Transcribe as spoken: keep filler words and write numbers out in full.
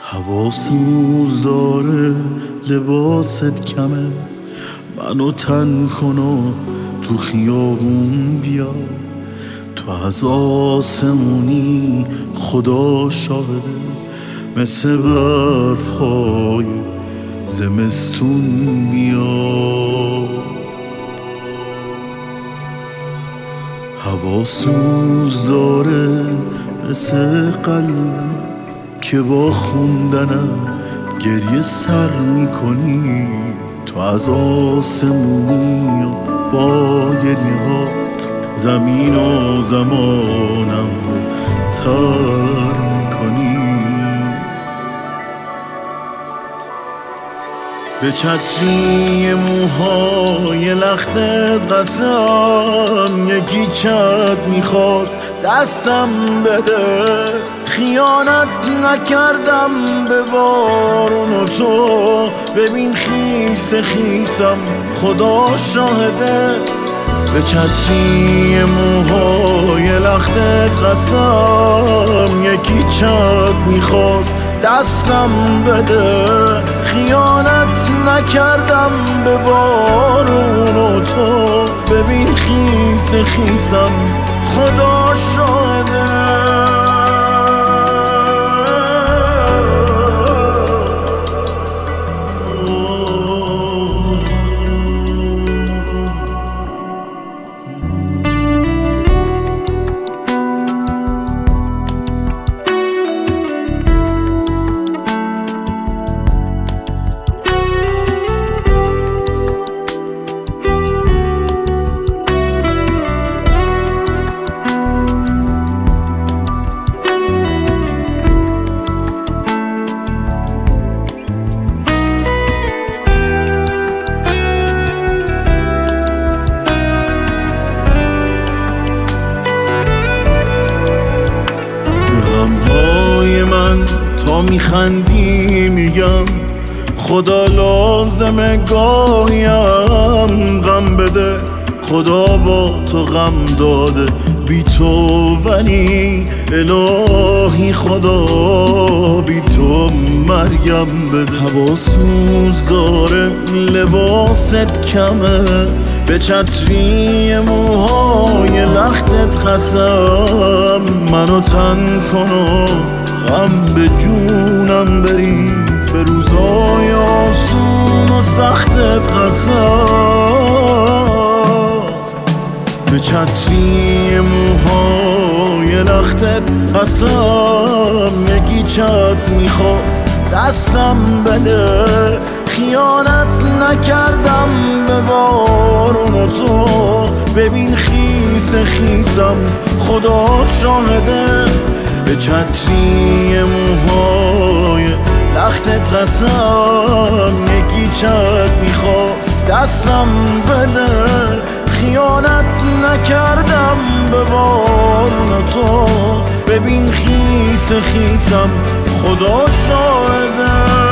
هوا سوز داره، لباست کمه، منو تن کن و تو خیابون بیا. تو از آسمونی خدا شاهده، مثل برف‌های زمستون بیا. هوا سوز داره مثل قلبم که با خوندنم گریه سر میکنی. تو از آسمونی و با گریهات زمین و زمانم تر میکنی. به چتری موهای لختت قسم، یکی چت میخواست دستم بده. خیانت نکردم به بارون و تو، ببین خیس خیسم خدا شاهده. به چتری موهای لختت قسم، یکی چت میخواست دستم بده. خیانت نکردم به بارون و تو، ببین خیس خیسم خدا شاهده. تا میخندی میگم خدا لازمه گاهیم غم بده. خدا با تو غم داده بی تو، ولی الهی خدا بی تو مرگم بده. هوا سوز داره، لباست کمه، به چتری موهای لختت قسم. منو تن کن و غم به جونم بریز، به روزای آسون و سختت قسم. به چتری موهای لختت قسم، یکی چت میخواست دستم بده. خیانت نکردم به بارون و تو، ببین خیس خیسم خدا شاهده. به چتری موهای لختت قسم، یکی چت میخواست دستم بده. خیانت نکردم به بارون تو، ببین خیس خیسم خدا شاهده.